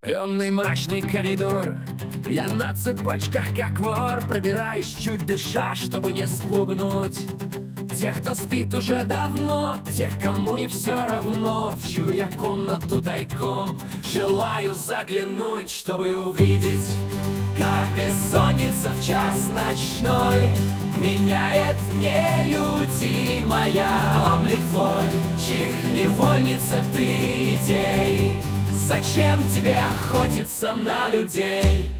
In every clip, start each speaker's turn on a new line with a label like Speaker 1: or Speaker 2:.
Speaker 1: Темный мрачный коридор. Я на цепочках, как вор, пробираюсь чуть дыша, чтобы не спугнуть тех, кто спит уже давно, тех, кому не все равно, в чью я комнату тайком желаю заглянуть, чтобы увидеть, как бессонница в час ночной меняет нелюдимая облик твой, чьих невольница ты идей. Зачем тебе охотиться на людей?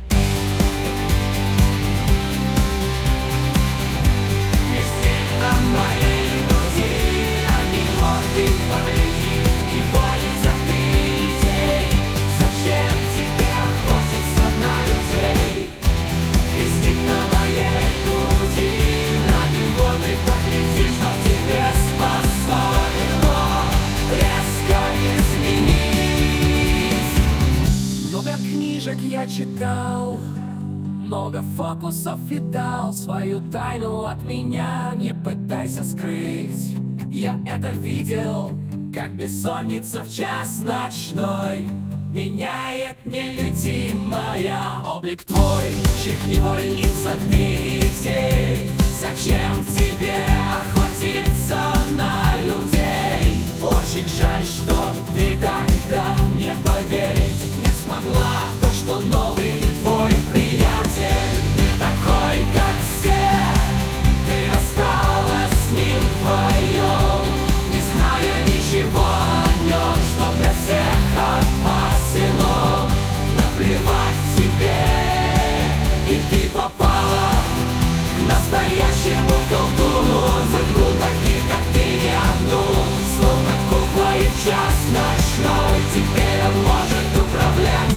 Speaker 1: Везде на моей груди огонь и порыви, невольница ты идей. Зачем тебе охотиться на людей? Везде на моей груди огонь и порыви, что тебе способно резко изменить. Много книжек я читал, много фокусов видал, свою тайну от меня не пытайся скрыть. Я это видел, как бессонница в час ночной меняет нелюдимая облик твой, чьих невольница ты идей. Зачем тебе охотиться на людей? Очень жаль, что ты тогда не поверить не смогла в то, что